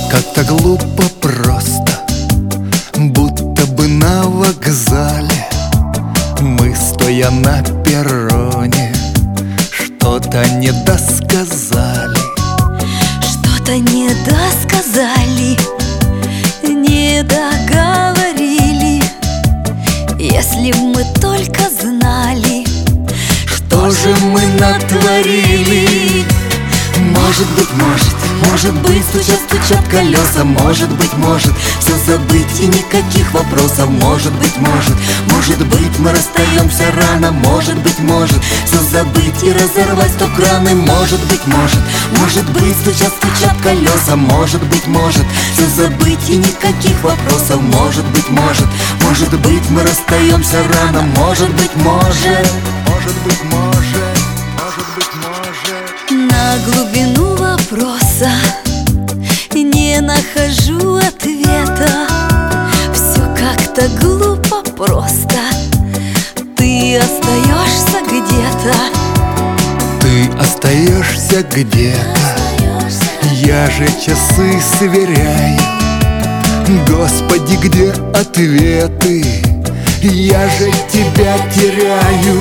Как-то глупо просто, будто бы на вокзале мы, стоя на перроне, что-то недосказали. Что-то недосказали, не договорили. Если б мы только знали, что же мы натворили. Может быть, стучат колеса. Может быть, все забыть и никаких вопросов. Может быть, мы расстаемся рано. Может быть, все забыть и разорвать сто краны. Может быть, стучат колеса. Может быть, все забыть и никаких вопросов. Может быть, мы расстаемся рано. Может быть, на глубину вопроса не нахожу ответа. Все как-то глупо просто. Ты остаешься где-то. Я же часы сверяю. Господи, где ответы? Я же тебя теряю.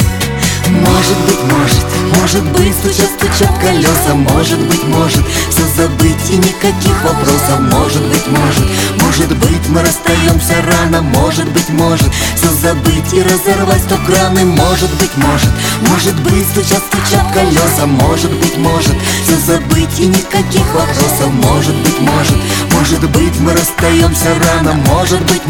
Может быть, стучат колеса. Может быть, все забыть и никаких вопросов. Может быть, мы расстаемся рано. Может быть, все забыть и разорвать сто краны. Может быть, стучат колеса. Может быть, все забыть и никаких вопросов. Может быть, мы расстаемся рано. Может быть,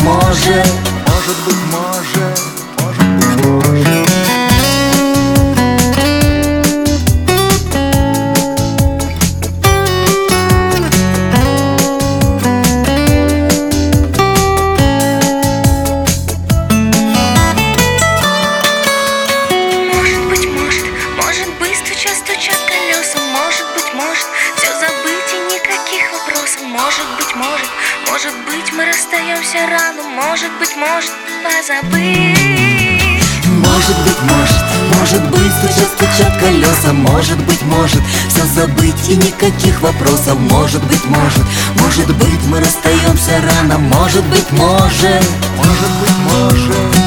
все забыть и никаких вопросов. Может быть, мы расстаемся рано. Может быть, позабыть. Может быть, стучат колеса. Может быть, все забыть и никаких вопросов. Может быть, мы расстаемся рано. Может быть,